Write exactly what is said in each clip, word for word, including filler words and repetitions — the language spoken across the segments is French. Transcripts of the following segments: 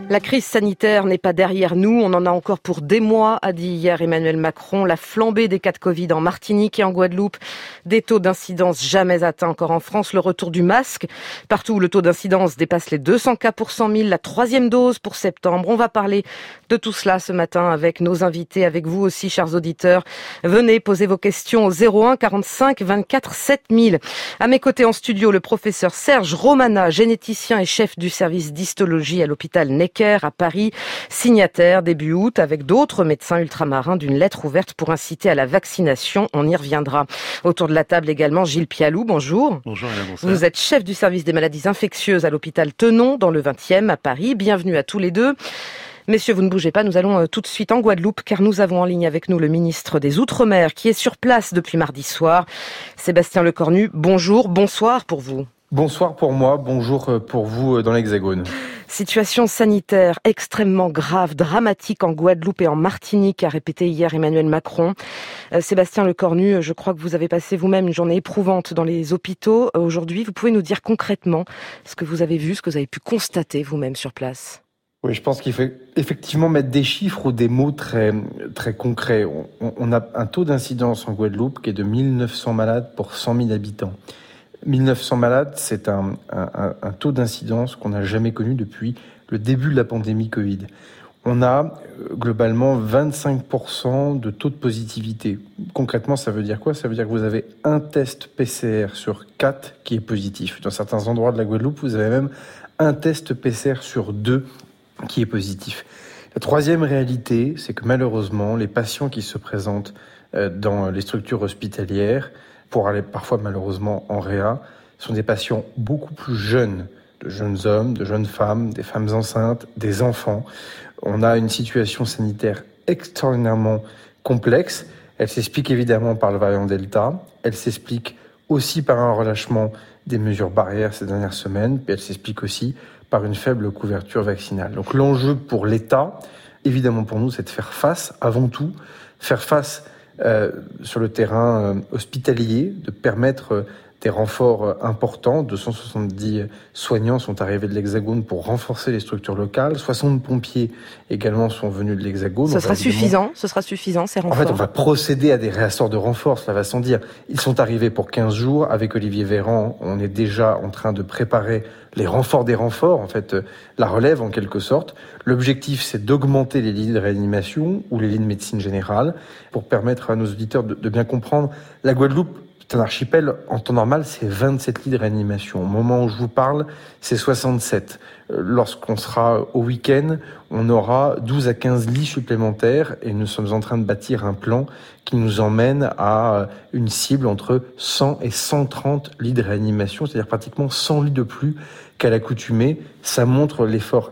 La crise sanitaire n'est pas derrière nous, on en a encore pour des mois, a dit hier Emmanuel Macron. La flambée des cas de Covid en Martinique et en Guadeloupe, des taux d'incidence jamais atteints encore en France, le retour du masque. Partout où le taux d'incidence dépasse les deux cents cas pour cent mille, la troisième dose pour septembre. On va parler de tout cela ce matin avec nos invités, avec vous aussi, chers auditeurs. Venez poser vos questions au zéro un quarante-cinq vingt-quatre sept mille. À mes côtés en studio, le professeur Serge Romana, généticien et chef du service d'histologie à l'hôpital Necker à Paris, signataire début août avec d'autres médecins ultramarins d'une lettre ouverte pour inciter à la vaccination. On y reviendra. Autour de la table également Gilles Pialou, bonjour. Bonjour Alain, bonsoir. Vous êtes chef du service des maladies infectieuses à l'hôpital Tenon dans le vingtième à Paris. Bienvenue à tous les deux. Messieurs, vous ne bougez pas, nous allons tout de suite en Guadeloupe car nous avons en ligne avec nous le ministre des Outre-mer qui est sur place depuis mardi soir. Sébastien Lecornu, bonjour, bonsoir pour vous. Bonsoir pour moi, bonjour pour vous dans l'Hexagone. Situation sanitaire extrêmement grave, dramatique en Guadeloupe et en Martinique, a répété hier Emmanuel Macron. Euh, Sébastien Lecornu, je crois que vous avez passé vous-même une journée éprouvante dans les hôpitaux. Euh, aujourd'hui, vous pouvez nous dire concrètement ce que vous avez vu, ce que vous avez pu constater vous-même sur place? Oui, je pense qu'il faut effectivement mettre des chiffres ou des mots très, très concrets. On, on a un taux d'incidence en Guadeloupe qui est de mille neuf cents malades pour cent mille habitants. mille neuf cents malades, c'est un, un, un taux d'incidence qu'on n'a jamais connu depuis le début de la pandémie Covid. On a globalement vingt-cinq pour cent de taux de positivité. Concrètement, ça veut dire quoi? Ça veut dire que vous avez un test P C R sur quatre qui est positif. Dans certains endroits de la Guadeloupe, vous avez même un test P C R sur deux qui est positif. La troisième réalité, c'est que malheureusement, les patients qui se présentent dans les structures hospitalières pour aller parfois malheureusement en réa, sont des patients beaucoup plus jeunes, de jeunes hommes, de jeunes femmes, des femmes enceintes, des enfants. On a une situation sanitaire extraordinairement complexe. Elle s'explique évidemment par le variant Delta. Elle s'explique aussi par un relâchement des mesures barrières ces dernières semaines. Puis elle s'explique aussi par une faible couverture vaccinale. Donc l'enjeu pour l'État, évidemment pour nous, c'est de faire face, avant tout, faire face Euh, sur le terrain euh, hospitalier, de permettre euh, des renforts euh, importants. deux cent soixante-dix soignants sont arrivés de l'Hexagone pour renforcer les structures locales. soixante pompiers également sont venus de l'Hexagone. Ce sera suffisant, ce sera suffisant ces renforts. En fait, on va procéder à des réassorts de renforts, cela va sans dire. Ils sont arrivés pour quinze jours. Avec Olivier Véran, on est déjà en train de préparer les renforts des renforts, en fait, la relève en quelque sorte. L'objectif, c'est d'augmenter les lits de réanimation ou les lits de médecine générale pour permettre à nos auditeurs de, de bien comprendre. La Guadeloupe, c'est un archipel, en temps normal, c'est vingt-sept lits de réanimation. Au moment où je vous parle, c'est soixante-sept. Lorsqu'on sera au week-end, on aura douze à quinze lits supplémentaires et nous sommes en train de bâtir un plan qui nous emmène à une cible entre cent et cent trente lits de réanimation, c'est-à-dire pratiquement cent lits de plus qu'à l'accoutumée. Ça montre l'effort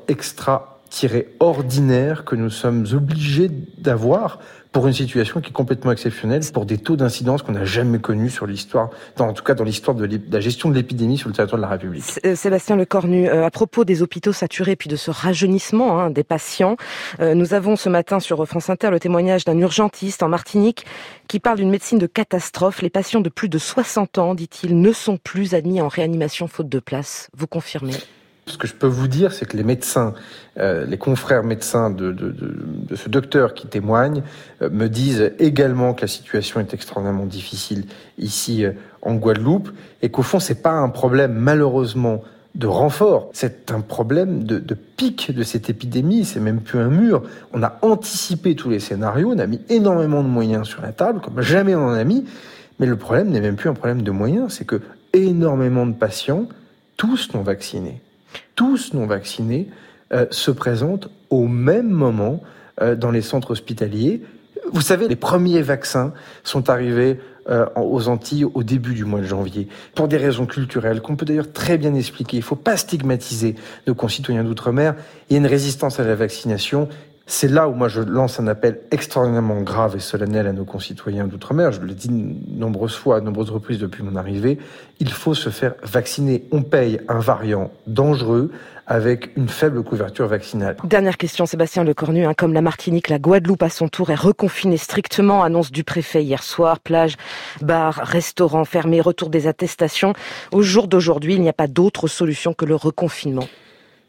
extra-ordinaire que nous sommes obligés d'avoir pour une situation qui est complètement exceptionnelle, pour des taux d'incidence qu'on n'a jamais connus sur l'histoire, dans, en tout cas dans l'histoire de, de la gestion de l'épidémie sur le territoire de la République. Sébastien Lecornu, euh, à propos des hôpitaux saturés puis de ce rajeunissement hein, des patients, euh, nous avons ce matin sur France Inter le témoignage d'un urgentiste en Martinique qui parle d'une médecine de catastrophe. Les patients de plus de soixante ans, dit-il, ne sont plus admis en réanimation faute de place. Vous confirmez ? Ce que je peux vous dire, c'est que les médecins, euh, les confrères médecins de, de, de, de ce docteur qui témoigne, euh, me disent également que la situation est extrêmement difficile ici euh, en Guadeloupe et qu'au fond, c'est pas un problème malheureusement de renfort, c'est un problème de, de pic de cette épidémie, c'est même plus un mur. On a anticipé tous les scénarios, on a mis énormément de moyens sur la table, comme jamais on en a mis, mais le problème n'est même plus un problème de moyens, c'est que énormément de patients, tous non vaccinés, tous non vaccinés, euh, se présentent au même moment euh, dans les centres hospitaliers. Vous savez, les premiers vaccins sont arrivés euh, aux Antilles au début du mois de janvier, pour des raisons culturelles qu'on peut d'ailleurs très bien expliquer. Il ne faut pas stigmatiser nos concitoyens d'outre-mer. Il y a une résistance à la vaccination. C'est là où moi je lance un appel extraordinairement grave et solennel à nos concitoyens d'outre-mer. Je l'ai dit de nombreuses fois, à de nombreuses reprises depuis mon arrivée. Il faut se faire vacciner. On paye un variant dangereux avec une faible couverture vaccinale. Dernière question, Sébastien Lecornu. Hein, comme la Martinique, la Guadeloupe à son tour est reconfinée strictement. Annonce du préfet hier soir. Plage, bars, restaurants fermés, retour des attestations. Au jour d'aujourd'hui, il n'y a pas d'autre solution que le reconfinement.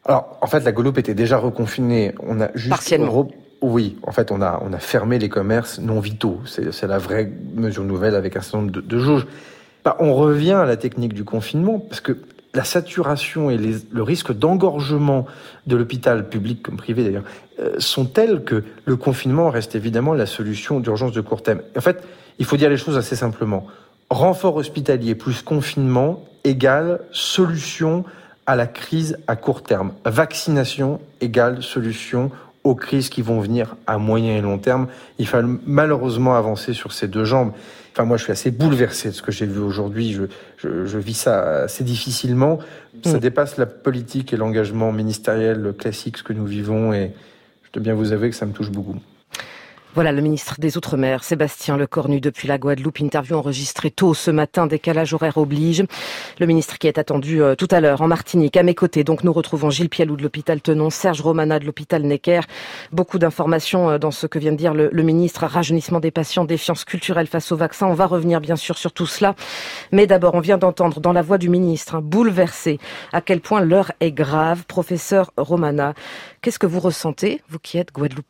Alors, en fait, la Guadeloupe était déjà reconfinée. On a juste partiellement. Re... Oui, en fait, on a on a fermé les commerces non vitaux. C'est, c'est la vraie mesure nouvelle avec un certain nombre de, de jauges. Bah, on revient à la technique du confinement parce que la saturation et les, le risque d'engorgement de l'hôpital public comme privé d'ailleurs euh, sont tels que le confinement reste évidemment la solution d'urgence de court terme. En fait, il faut dire les choses assez simplement. Renfort hospitalier plus confinement égale solution à la crise à court terme. Vaccination égale solution aux crises qui vont venir à moyen et long terme. Il faut malheureusement avancer sur ces deux jambes. Enfin, moi, je suis assez bouleversé de ce que j'ai vu aujourd'hui. Je, je, je vis ça assez difficilement. Ça mmh. dépasse la politique et l'engagement ministériel classique, ce que nous vivons. Et je dois bien vous avouer que ça me touche beaucoup. Voilà le ministre des Outre-mer, Sébastien Lecornu, depuis la Guadeloupe. Interview enregistrée tôt ce matin, décalage horaire oblige. Le ministre qui est attendu euh, tout à l'heure en Martinique. À mes côtés, donc, nous retrouvons Gilles Pialou de l'hôpital Tenon, Serge Romana de l'hôpital Necker. Beaucoup d'informations euh, dans ce que vient de dire le, le ministre. Rajeunissement des patients, défiance culturelle face au vaccin. On va revenir bien sûr sur tout cela. Mais d'abord, on vient d'entendre dans la voix du ministre, hein, bouleversé, à quel point l'heure est grave. Professeur Romana, qu'est-ce que vous ressentez, vous qui êtes guadeloupéen ?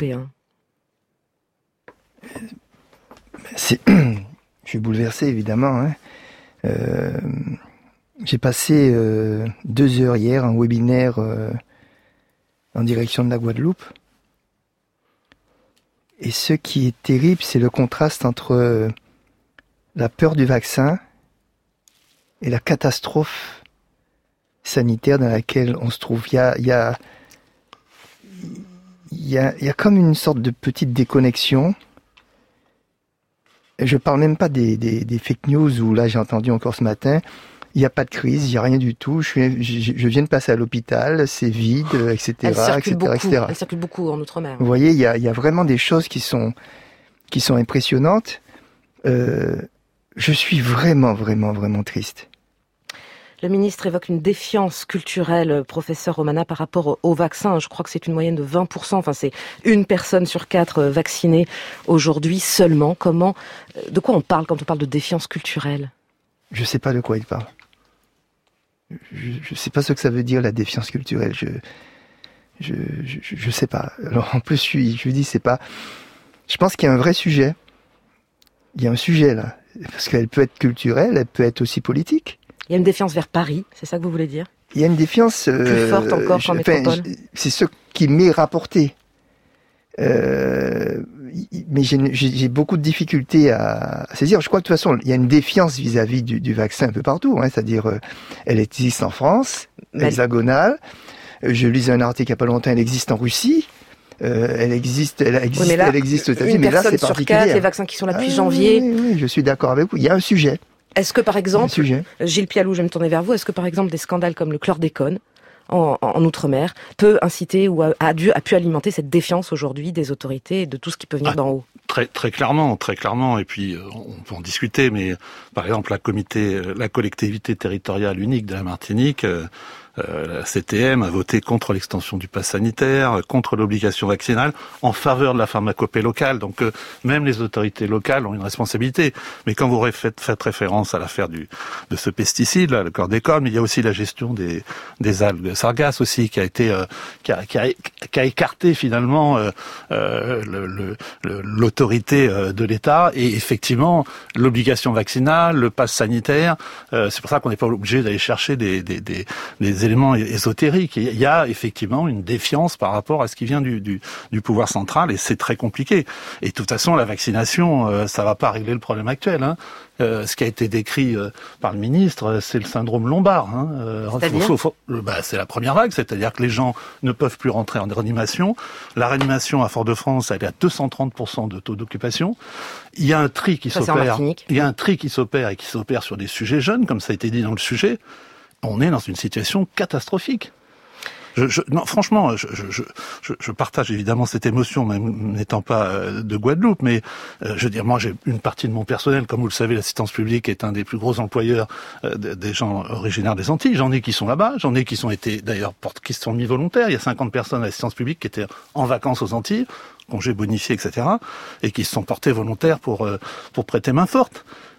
C'est... Je suis bouleversé, évidemment. Hein. Euh... J'ai passé euh, deux heures hier, un webinaire euh, en direction de la Guadeloupe. Et ce qui est terrible, c'est le contraste entre euh, la peur du vaccin et la catastrophe sanitaire dans laquelle on se trouve. Il y a, il y a, il y a, il y a comme une sorte de petite déconnexion. Je parle même pas des, des, des fake news où là j'ai entendu encore ce matin, il n'y a pas de crise, il n'y a rien du tout, je, suis, je, je viens de passer à l'hôpital, c'est vide, et cetera, Elle circule et cetera, beaucoup, et cetera. Elle circule beaucoup en Outre-mer. Vous voyez, il y a, il y a vraiment des choses qui sont, qui sont impressionnantes. Euh, je suis vraiment, vraiment, vraiment triste. Le ministre évoque une défiance culturelle, professeur Romana, par rapport au vaccin. Je crois que c'est une moyenne de vingt pour cent. Enfin, c'est une personne sur quatre vaccinée aujourd'hui seulement. Comment, de quoi on parle quand on parle de défiance culturelle ? Je ne sais pas de quoi il parle. Je ne sais pas ce que ça veut dire, la défiance culturelle. Je je, je, je sais pas. Alors, en plus, je, suis, je lui dis, c'est pas... Je pense qu'il y a un vrai sujet. Il y a un sujet, là. Parce qu'elle peut être culturelle, elle peut être aussi politique. Il y a une défiance vers Paris, c'est ça que vous voulez dire ? Il y a une défiance... Euh, plus forte encore qu'en métropole. Enfin, c'est ce qui m'est rapporté. Euh, mais j'ai, j'ai beaucoup de difficultés à saisir. Je crois que de toute façon, il y a une défiance vis-à-vis du, du vaccin un peu partout. Hein, c'est-à-dire, euh, elle existe en France, mais... hexagonale. Je lisais un article il n'y a pas longtemps, elle existe en Russie. Euh, elle existe, elle existe, oui, là, elle existe aux États-Unis. Mais là, c'est particulier. Une personne sur quatre, les vaccins qui sont là depuis ah, janvier. Oui, oui, je suis d'accord avec vous. Il y a un sujet. Est-ce que, par exemple, Gilles Pialou, je vais me tourner vers vous, est-ce que, par exemple, des scandales comme le chlordécone en, en, en Outre-mer peut inciter ou a, a, dû, a pu alimenter cette défiance aujourd'hui des autorités et de tout ce qui peut venir ah, d'en haut ? Très, très clairement, très clairement. Et puis, on peut en discuter, mais par exemple, la, comité, la collectivité territoriale unique de la Martinique... Euh, Euh, la C T M a voté contre l'extension du pass sanitaire, contre l'obligation vaccinale, en faveur de la pharmacopée locale. Donc euh, même les autorités locales ont une responsabilité. Mais quand vous faites, faites référence à l'affaire du de ce pesticide, là, le chlordécone, mais il y a aussi la gestion des, des algues sargasses aussi, qui a été euh, qui, a, qui, a, qui a écarté finalement euh, euh, le, le, le, l'autorité euh, de l'État et effectivement l'obligation vaccinale, le pass sanitaire. Euh, c'est pour ça qu'on n'est pas obligé d'aller chercher des des, des, des éléments ésotériques. Il y a effectivement une défiance par rapport à ce qui vient du, du, du pouvoir central et c'est très compliqué. Et de toute façon, la vaccination, euh, ça va pas régler le problème actuel. Hein. Euh, ce qui a été décrit euh, par le ministre, c'est le syndrome lombard. Hein. Euh, c'est-à-dire faut, faut, faut, bah, c'est la première vague, c'est-à-dire que les gens ne peuvent plus rentrer en réanimation. La réanimation à Fort-de-France, elle est à deux cent trente pour cent de taux d'occupation. Il y a un tri qui ça, s'opère. Il y a un tri qui s'opère et qui s'opère sur des sujets jeunes, comme ça a été dit dans le sujet. On est dans une situation catastrophique. Je, je, non, franchement, je, je, je, je partage évidemment cette émotion, même n'étant pas de Guadeloupe, mais euh, je veux dire, moi j'ai une partie de mon personnel, comme vous le savez, l'assistance publique est un des plus gros employeurs euh, des gens originaires des Antilles. J'en ai qui sont là-bas, j'en ai qui sont été d'ailleurs qui sont mis volontaires. Il y a cinquante personnes à l'assistance publique qui étaient en vacances aux Antilles, congés bonifiés, et cetera, et qui se sont portés volontaires pour euh, pour prêter main forte.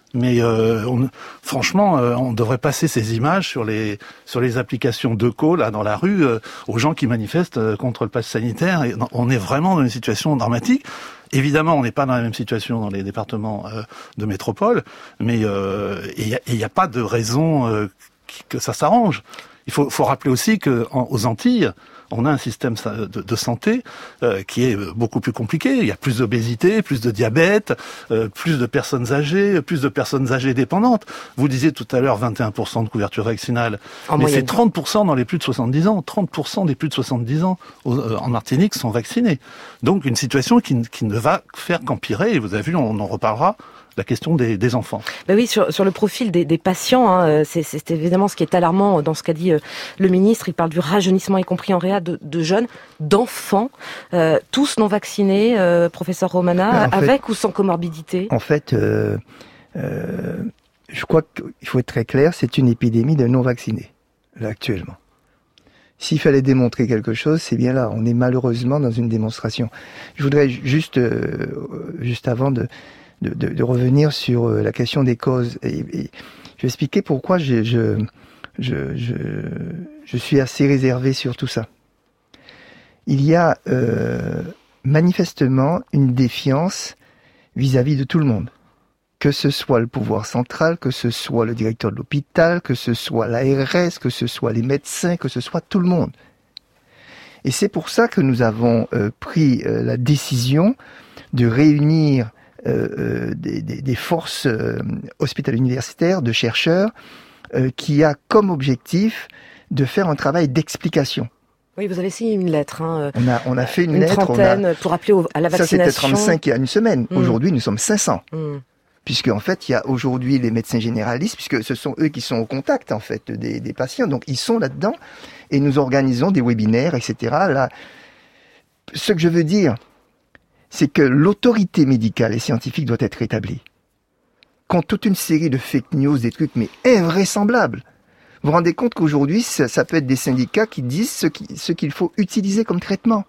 Mais euh, on, franchement, euh, on devrait passer ces images sur les sur les applications d'Eco là dans la rue euh, aux gens qui manifestent euh, contre le pass sanitaire. Et on est vraiment dans une situation dramatique. Évidemment, on n'est pas dans la même situation dans les départements euh, de métropole, mais euh, il n'y a, a pas de raison euh, que ça s'arrange. Il faut, faut rappeler aussi que en, aux Antilles, on a un système de, de santé euh, qui est beaucoup plus compliqué. Il y a plus d'obésité, plus de diabète, euh, plus de personnes âgées, plus de personnes âgées dépendantes. Vous disiez tout à l'heure vingt et un pour cent de couverture vaccinale, en mais moyenne. C'est trente pour cent dans les plus de soixante-dix ans. trente pour cent des plus de soixante-dix ans euh, en Martinique sont vaccinés. Donc une situation qui, qui ne va faire qu'empirer. Et vous avez vu, on en reparlera. La question des, des enfants. Ben oui, sur, sur le profil des, des patients, hein, c'est, c'est évidemment ce qui est alarmant dans ce qu'a dit euh, le ministre. Il parle du rajeunissement, y compris en réa, de, de jeunes, d'enfants, euh, tous non vaccinés, euh, professeur Romana, en avec fait, ou sans comorbidité. En fait, euh, euh, je crois qu'il faut être très clair, c'est une épidémie de non vaccinés, là, actuellement. S'il fallait démontrer quelque chose, c'est bien là. On est malheureusement dans une démonstration. Je voudrais juste, euh, juste avant de... De, de, de revenir sur la question des causes. Et, et je vais expliquer pourquoi je, je, je, je, je suis assez réservé sur tout ça. Il y a euh, manifestement une défiance vis-à-vis de tout le monde. Que ce soit le pouvoir central, que ce soit le directeur de l'hôpital, que ce soit l'A R S, que ce soit les médecins, que ce soit tout le monde. Et c'est pour ça que nous avons euh, pris euh, la décision de réunir Euh, euh, des, des, des forces euh, hospitalo-universitaires, de chercheurs, euh, qui a comme objectif de faire un travail d'explication. Oui, vous avez signé une lettre. Hein, on a on a fait une, une lettre. trentaine on a, pour appeler au, à la vaccination. Ça c'était trente-cinq il y a une semaine. Mmh. Aujourd'hui, nous sommes cinq cents. Mmh. Puisque en fait, il y a aujourd'hui les médecins généralistes, puisque ce sont eux qui sont au contact en fait des, des patients. Donc ils sont là-dedans et nous organisons des webinaires, et cetera. Là, ce que je veux dire, c'est que l'autorité médicale et scientifique doit être rétablie. Contre toute une série de fake news, des trucs mais invraisemblables. Vous vous rendez compte qu'aujourd'hui, ça, ça peut être des syndicats qui disent ce, qui, ce qu'il faut utiliser comme traitement.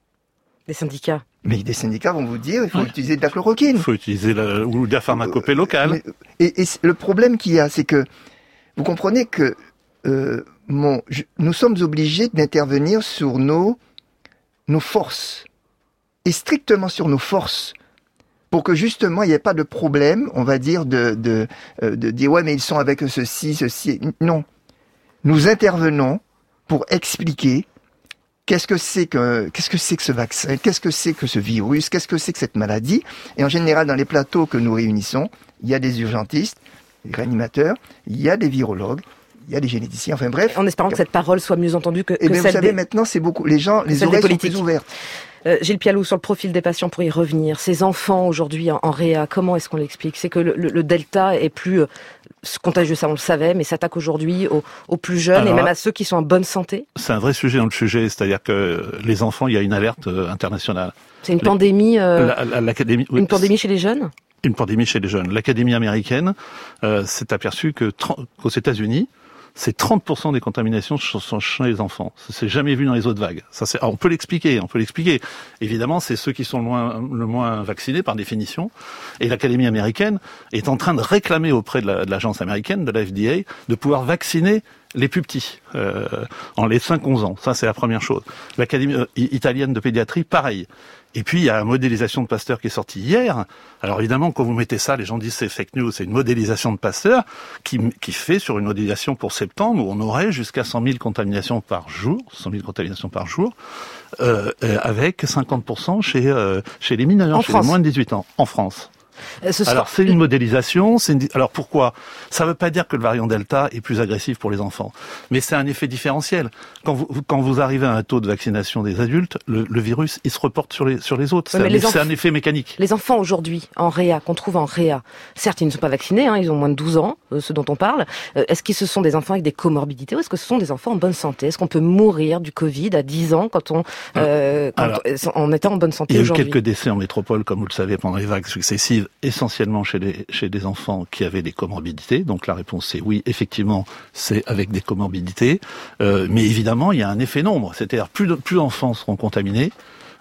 Des syndicats Mais des syndicats vont vous dire, il faut ouais. utiliser de la chloroquine. Il faut utiliser la, ou de la pharmacopée locale. Mais, et, et le problème qu'il y a, c'est que, vous comprenez que euh, mon, je, nous sommes obligés d'intervenir sur nos, nos forces. Et strictement sur nos forces, pour que justement il n'y ait pas de problème, on va dire, de, de, de, de dire ouais mais ils sont avec ceci, ceci. Non. Nous intervenons pour expliquer qu'est-ce que c'est que, qu'est-ce que c'est que ce vaccin, qu'est-ce que c'est que ce virus, qu'est-ce que c'est que cette maladie. Et en général, dans les plateaux que nous réunissons, il y a des urgentistes, des réanimateurs, il y a des virologues, il y a des généticiens, enfin bref. En espérant que cette parole soit mieux entendue que, que et bien, celle vous savez, des... maintenant, c'est beaucoup, les gens, les oreilles sont plus ouvertes. Euh, Gilles Pialou, sur le profil des patients, pour y revenir, ces enfants aujourd'hui en, en réa, comment est-ce qu'on l'explique ? C'est que le, le, le delta est plus euh, contagieux, ça on le savait, mais s'attaque aujourd'hui aux, aux plus jeunes. Alors, et même à ceux qui sont en bonne santé. C'est un vrai sujet dans le sujet, c'est-à-dire que les enfants, il y a une alerte euh, internationale. C'est une les, pandémie, euh, la, la, l'académie, oui, une pandémie chez les jeunes ? Une pandémie chez les jeunes. L'Académie américaine euh, s'est aperçue que qu'aux États-Unis, c'est trente pour cent des contaminations sont chez les enfants. Ça s'est jamais vu dans les autres vagues. Ça, c'est, alors on peut l'expliquer, on peut l'expliquer. Évidemment, c'est ceux qui sont le moins, le moins vaccinés par définition. Et l'Académie américaine est en train de réclamer auprès de, la, de l'agence américaine, de la F D A, de pouvoir vacciner les plus petits, euh, en les cinq à onze ans. Ça, c'est la première chose. L'Académie euh, italienne de pédiatrie, pareil. Et puis, il y a la modélisation de Pasteur qui est sortie hier. Alors évidemment, quand vous mettez ça, les gens disent c'est fake news. C'est une modélisation de Pasteur qui, qui fait sur une modélisation pour septembre où on aurait jusqu'à cent mille contaminations par jour, cent mille contaminations par jour, euh, avec cinquante pour cent chez, euh, chez les mineurs, en chez France. les moins de dix-huit ans, en France. Ce Alors c'est une modélisation. C'est une... Alors pourquoi ? Ça ne veut pas dire que le variant Delta est plus agressif pour les enfants, mais c'est un effet différentiel. Quand vous quand vous arrivez à un taux de vaccination des adultes, le, le virus il se reporte sur les sur les autres. C'est, oui, un, les enf... c'est un effet mécanique. Les enfants aujourd'hui en réa qu'on trouve en réa, certes ils ne sont pas vaccinés, hein, ils ont moins de douze ans, euh, ceux dont on parle. Euh, est-ce que ce sont des enfants avec des comorbidités ou est-ce que ce sont des enfants en bonne santé ? Est-ce qu'on peut mourir du Covid à dix ans quand on euh, quand Alors, on, en étant en bonne santé aujourd'hui ? Il y a eu quelques décès en métropole, comme vous le savez, pendant les vagues successives, essentiellement chez les, chez des enfants qui avaient des comorbidités. Donc la réponse c'est oui, effectivement, c'est avec des comorbidités. Euh, mais évidemment, il y a un effet nombre. C'est-à-dire plus, de, plus d'enfants seront contaminés,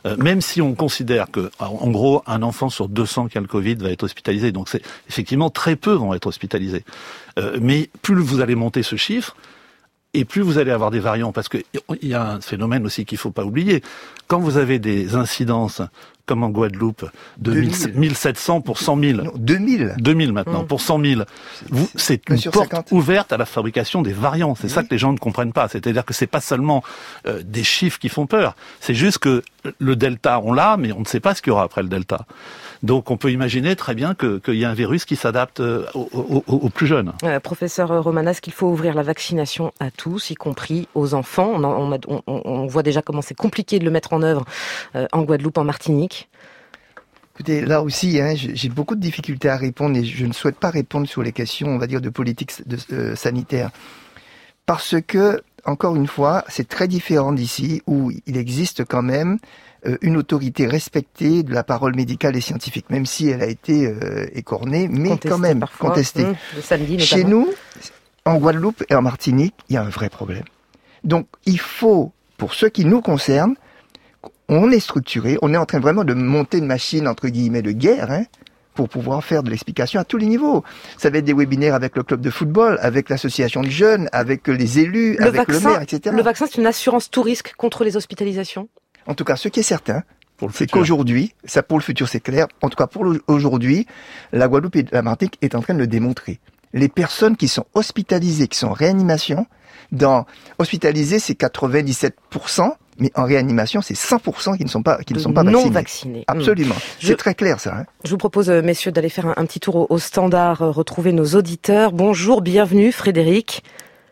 Euh, même si on considère que, en gros, un enfant sur deux cents qui a le Covid va être hospitalisé, donc c'est effectivement très peu vont être hospitalisés. Euh, mais plus vous allez monter ce chiffre, et plus vous allez avoir des variants, parce que il y a un phénomène aussi qu'il faut pas oublier. Quand vous avez des incidences comme en Guadeloupe de mille sept cents pour cent mille, non, deux mille, deux mille maintenant mmh. pour cent mille, vous, c'est une porte cinquante ouverte à la fabrication des variants. C'est oui. ça que les gens ne comprennent pas. C'est-à-dire que c'est pas seulement euh, des chiffres qui font peur. C'est juste que le delta on l'a, mais on ne sait pas ce qu'il y aura après le delta. Donc on peut imaginer très bien que qu'il y a un virus qui s'adapte aux, aux, aux plus jeunes. Euh, professeur Romanas, qu'il faut ouvrir la vaccination à tous, y compris aux enfants. On, on, on, on voit déjà comment c'est compliqué de le mettre en œuvre euh, en Guadeloupe, en Martinique. Écoutez, là aussi, hein, j'ai beaucoup de difficultés à répondre et je ne souhaite pas répondre sur les questions, on va dire, de politique de, euh, sanitaire. Parce que, encore une fois, c'est très différent d'ici où il existe quand même euh, une autorité respectée de la parole médicale et scientifique, même si elle a été euh, écornée, mais contestée quand même parfois. contestée. Mmh, le samedi, Chez nous, en Guadeloupe et en Martinique, il y a un vrai problème. Donc, il faut, pour ce qui nous concerne, on est structuré, on est en train vraiment de monter une machine, entre guillemets, de guerre, hein, pour pouvoir faire de l'explication à tous les niveaux. Ça va être des webinaires avec le club de football, avec l'association de jeunes, avec les élus, le avec vaccin, le maire, et cetera. Le vaccin, c'est une assurance tout risque contre les hospitalisations ? En tout cas, ce qui est certain, c'est qu'aujourd'hui, ça pour le futur c'est clair, en tout cas pour aujourd'hui, la Guadeloupe et la Martinique est en train de le démontrer. Les personnes qui sont hospitalisées, qui sont en réanimation, dans hospitalisées c'est quatre-vingt-dix-sept pour cent, mais en réanimation, c'est cent pour cent qui ne sont pas, qui ne sont pas vaccinés. Non vaccinés. Absolument. Je, c'est très clair, ça. Hein. Je vous propose, messieurs, d'aller faire un, un petit tour au, au standard, euh, retrouver nos auditeurs. Bonjour, bienvenue, Frédéric.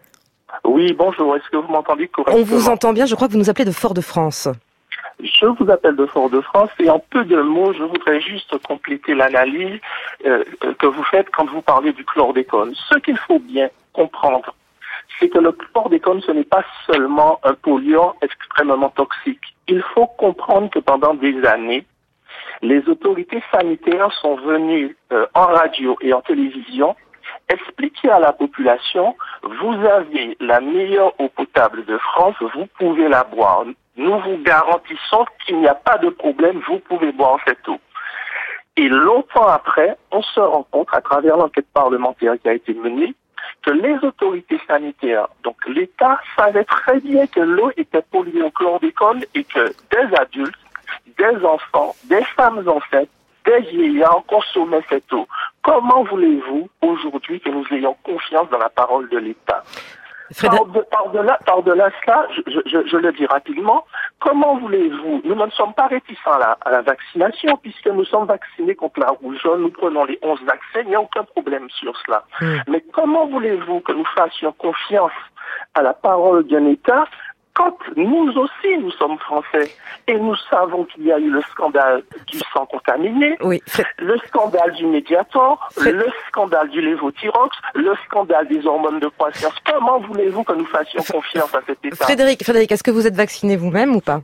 Oui, bonjour. Est-ce que vous m'entendez correctement ? On vous entend bien. Je crois que vous nous appelez de Fort-de-France. Je vous appelle de Fort-de-France et en peu de mots, je voudrais juste compléter l'analyse euh, que vous faites quand vous parlez du chlordécone. Ce qu'il faut bien comprendre, c'est que le chlordécone, ce n'est pas seulement un polluant extrêmement toxique. Il faut comprendre que pendant des années, les autorités sanitaires sont venues euh, en radio et en télévision expliquer à la population, vous avez la meilleure eau potable de France, vous pouvez la boire. Nous vous garantissons qu'il n'y a pas de problème, vous pouvez boire cette eau. Et longtemps après, on se rend compte, à travers l'enquête parlementaire qui a été menée, que les autorités sanitaires, donc l'État, savait très bien que l'eau était polluée au chlordécone et que des adultes, des enfants, des femmes enceintes, des vieillards consommaient cette eau. Comment voulez-vous aujourd'hui que nous ayons confiance dans la parole de l'État ? Par-delà par de par de cela, je, je, je le dis rapidement, comment voulez-vous, nous ne sommes pas réticents à la, à la vaccination puisque nous sommes vaccinés contre la rougeole, nous prenons les onze vaccins, il n'y a aucun problème sur cela. Mmh. Mais comment voulez-vous que nous fassions confiance à la parole d'un État quand nous aussi nous sommes français et nous savons qu'il y a eu le scandale du sang contaminé, oui. le scandale du Mediator, Fred... le scandale du lévothyrox, le scandale des hormones de croissance. Comment voulez-vous que nous fassions confiance à cet État ? Frédéric, Frédéric, est-ce que vous êtes vacciné vous-même ou pas ?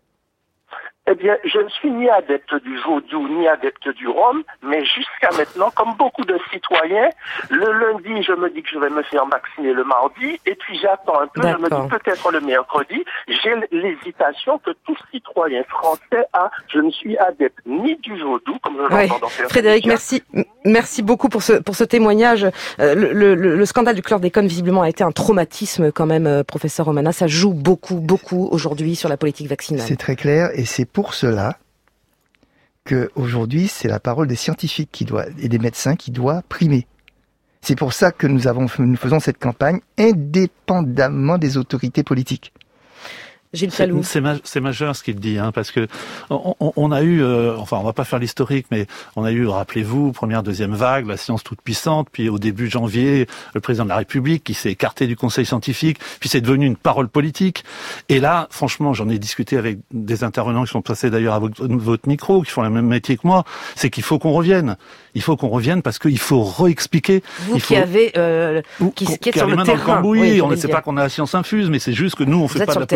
Eh bien, je ne suis ni adepte du vaudou, ni adepte du rhum, mais jusqu'à maintenant, comme beaucoup de citoyens, le lundi, je me dis que je vais me faire vacciner le mardi, et puis j'attends un peu, D'accord. je me dis peut-être le mercredi. J'ai l'hésitation que tout citoyen français a. Je ne suis adepte ni du vaudou, comme je l'entends oui. dans certains Frédéric, merci, merci beaucoup pour ce, pour ce témoignage. Euh, le, le, le scandale du chlordécone, visiblement, a été un traumatisme quand même, euh, professeur Romanas. Ça joue beaucoup, beaucoup aujourd'hui sur la politique vaccinale. C'est très clair, et c'est pour cela que aujourd'hui c'est la parole des scientifiques qui doit et des médecins qui doit primer. C'est pour ça que nous avons nous faisons cette campagne indépendamment des autorités politiques. Gilles Chaloux. C'est, ma, c'est majeur ce qu'il dit, hein, parce que on, on, on a eu, euh, enfin, on va pas faire l'historique, mais on a eu, rappelez-vous, première, deuxième vague, la science toute puissante, puis au début janvier, le président de la République qui s'est écarté du Conseil scientifique, puis c'est devenu une parole politique. Et là, franchement, j'en ai discuté avec des intervenants qui sont passés d'ailleurs à votre, votre micro, qui font le même métier que moi, c'est qu'il faut qu'on revienne. Il faut qu'on revienne parce qu'il faut réexpliquer. Vous il qui faut... avez, euh, qui, qui, qui êtes sur le terrain. Dans le cambouis, oui, on ne sait pas qu'on a la science infuse, mais c'est juste que nous, on fait pas de la terrain. politique.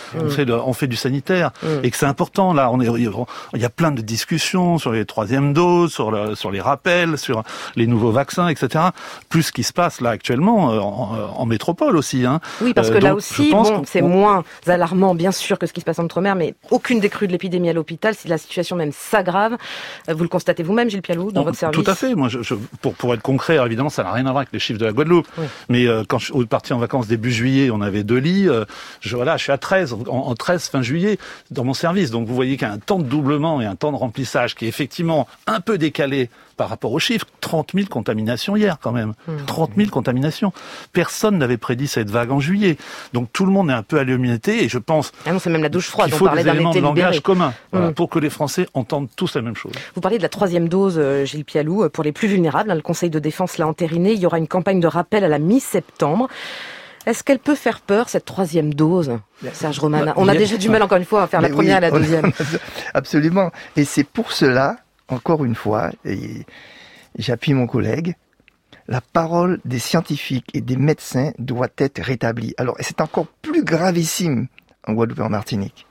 mmh. on fait le, on fait du sanitaire, mmh. et que c'est important. Là, on est, il y a plein de discussions sur les troisièmes doses, sur le, sur les rappels, sur les nouveaux vaccins, et cetera. Plus ce qui se passe là actuellement en, en métropole aussi. Hein. Oui, parce que euh, là aussi, bon, c'est moins alarmant, bien sûr, que ce qui se passe en Outre-mer, mais aucune décrue de l'épidémie à l'hôpital. Si la situation même s'aggrave, vous le constatez vous-même, Gilles Pialou, dans on, votre service. Tout à fait. Moi, je, je, pour pour être concret, évidemment, ça n'a rien à voir avec les chiffres de la Guadeloupe. Oui. Mais euh, quand je suis parti en vacances début juillet, on avait deux lits. Euh, je voilà, je suis à treize, en, en treize fin juillet dans mon service. Donc vous voyez qu'il y a un temps de doublement et un temps de remplissage qui est effectivement un peu décalé par rapport aux chiffres. trente mille contaminations hier, quand même. Mmh. trente mille contaminations. Personne n'avait prédit cette vague en juillet. Donc tout le monde est un peu à l'humidité et je pense ah non, c'est même la douche froide. qu'il faut des éléments de langage libéré. commun mmh. voilà, pour que les Français entendent tous la même chose. Vous parliez de la troisième dose, euh, Gilles Pialou, pour les plus vulnérables. Hein, le Conseil de défense l'a entériné. Il y aura une campagne de rappel à la mi-septembre. Est-ce qu'elle peut faire peur, cette troisième dose, Serge Romana? On a déjà du mal, encore une fois, à faire Mais la première oui, et la deuxième. Absolument. Et c'est pour cela, encore une fois, et j'appuie mon collègue, la parole des scientifiques et des médecins doit être rétablie. Alors, c'est encore plus gravissime en Guadeloupe et en Martinique.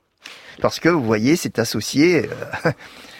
Parce que, vous voyez, c'est associé... Euh,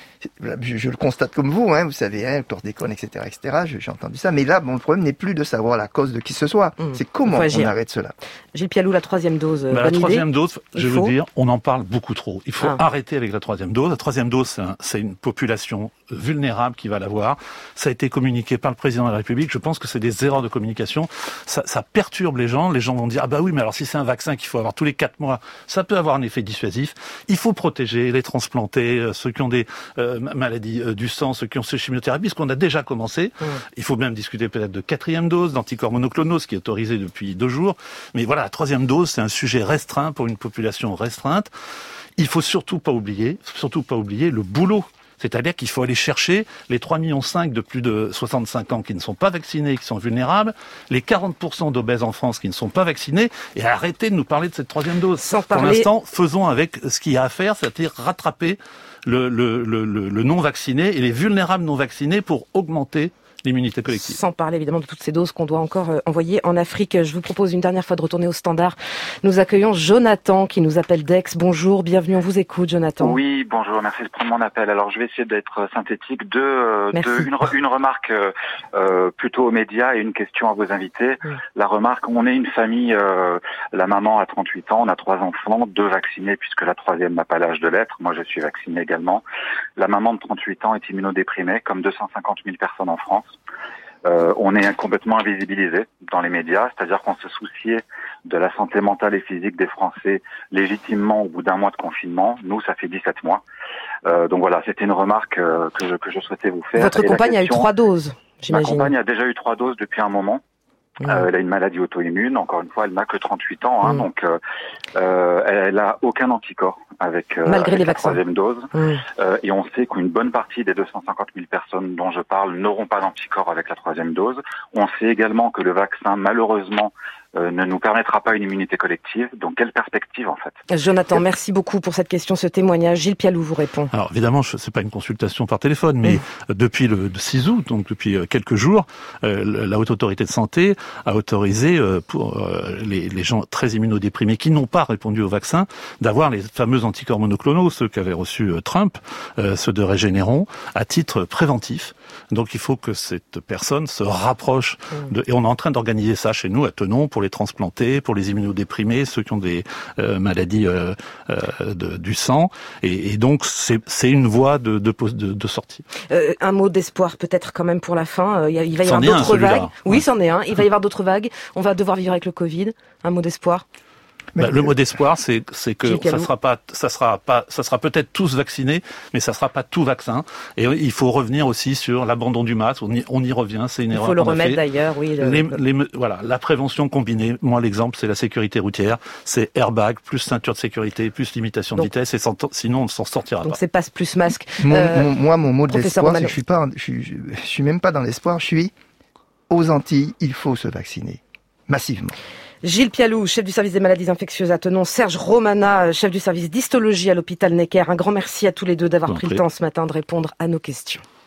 Je, je le constate comme vous, hein, vous savez, hein, le chlordécone, et cetera, et cetera. Je, j'ai entendu ça, mais là, bon, le problème n'est plus de savoir la cause de qui ce soit. Mmh. C'est comment on arrête cela. Gilles Pialou, la troisième dose. Bah, la troisième dose, je vais vous dire, on en parle beaucoup trop. Il faut ah. arrêter avec la troisième dose. La troisième dose, c'est, un, c'est une population vulnérable qui va l'avoir. Ça a été communiqué par le président de la République. Je pense que c'est des erreurs de communication. Ça, ça perturbe les gens. Les gens vont dire, ah bah oui, mais alors si c'est un vaccin qu'il faut avoir tous les quatre mois, ça peut avoir un effet dissuasif. Il faut protéger les transplantés, ceux qui ont des euh, maladies euh, du sang, ceux qui ont ces chimiothérapies, ce qu'on a déjà commencé. Mmh. Il faut même discuter peut-être de quatrième dose, d'anticorps monoclonaux, ce qui est autorisé depuis deux jours. Mais voilà, la troisième dose, c'est un sujet restreint pour une population restreinte. Il faut surtout pas oublier, surtout pas oublier le boulot. C'est-à-dire qu'il faut aller chercher les trois virgule cinq millions de plus de soixante-cinq ans qui ne sont pas vaccinés, qui sont vulnérables, les quarante pour cent d'obèses en France qui ne sont pas vaccinés, et arrêtez de nous parler de cette troisième dose. Sans Pour parler... l'instant, faisons avec ce qu'il y a à faire, c'est-à-dire rattraper le, le, le, le, le non-vacciné et les vulnérables non-vaccinés pour augmenter l'immunité collective. Sans parler évidemment de toutes ces doses qu'on doit encore euh, envoyer en Afrique. Je vous propose une dernière fois de retourner au standard. Nous accueillons Jonathan qui nous appelle d'Aix. Bonjour, bienvenue, on vous écoute Jonathan. Oui, bonjour, merci de prendre mon appel. Alors je vais essayer d'être synthétique. Deux, euh, deux, une, une remarque euh, plutôt aux médias et une question à vos invités. Oui. La remarque, on est une famille, euh, la maman a trente-huit ans, on a trois enfants, deux vaccinés puisque la troisième n'a pas l'âge de l'être. Moi je suis vacciné également. La maman de trente-huit ans est immunodéprimée, comme deux cent cinquante mille personnes en France. Euh, on est complètement invisibilisé dans les médias, c'est-à-dire qu'on se souciait de la santé mentale et physique des Français légitimement au bout d'un mois de confinement. Nous, ça fait dix-sept mois. Euh, donc voilà, c'était une remarque euh, que, je, que je souhaitais vous faire. Votre compagne question, a eu trois doses, j'imagine. Ma compagne a déjà eu trois doses depuis un moment. Mmh. Euh, elle a une maladie auto-immune. Encore une fois, elle n'a que trente-huit ans, hein, mmh. donc euh, euh, elle, elle a aucun anticorps avec, euh, Malgré avec les la vaccins. troisième dose. Mmh. Euh, et on sait qu'une bonne partie des deux cent cinquante mille personnes dont je parle n'auront pas d'anticorps avec la troisième dose. On sait également que le vaccin, malheureusement, Euh, ne nous permettra pas une immunité collective. Donc, quelle perspective, en fait? Jonathan, et... merci beaucoup pour cette question, ce témoignage. Gilles Pialou vous répond. Alors, évidemment, ce n'est pas une consultation par téléphone, mais mmh. depuis le six août, donc depuis quelques jours, euh, la Haute Autorité de Santé a autorisé euh, pour euh, les, les gens très immunodéprimés qui n'ont pas répondu au vaccin d'avoir les fameux anticorps monoclonaux, ceux qu'avait reçus euh, Trump, euh, ceux de Regeneron, à titre préventif. Donc, il faut que cette personne se rapproche mmh. de... Et on est en train d'organiser ça chez nous, à Tenon, pour les transplantés, pour les immunodéprimés, ceux qui ont des euh, maladies euh, euh, de, du sang. Et, et donc, c'est, c'est une voie de, de, de, de sortie. Euh, un mot d'espoir peut-être quand même pour la fin. Il, y a, il va y avoir d'autres vagues. Oui, ouais. c'en est un. Il va y avoir d'autres vagues. On va devoir vivre avec le Covid. Un mot d'espoir. Bah, le mot d'espoir, c'est, c'est que ça sera pas, ça sera pas, ça sera peut-être tous vaccinés, mais ça sera pas tout vaccin. Et il faut revenir aussi sur l'abandon du masque. On y, on y revient, c'est une il erreur. Il faut le remettre d'ailleurs, oui. Le... Les, les, voilà, la prévention combinée. Moi, l'exemple, c'est la sécurité routière. C'est airbag plus ceinture de sécurité plus limitation de donc, vitesse. Et sans, sinon, on ne s'en sortira donc pas. Donc c'est passe plus masque. Mon, euh, mon, moi, mon mot d'espoir, c'est que je suis pas, je suis, je, je suis même pas dans l'espoir. Je suis aux Antilles. Il faut se vacciner massivement. Gilles Pialou, chef du service des maladies infectieuses à Tenon, Serge Romana, chef du service d'histologie à l'hôpital Necker. Un grand merci à tous les deux d'avoir pris le temps ce matin de répondre à nos questions.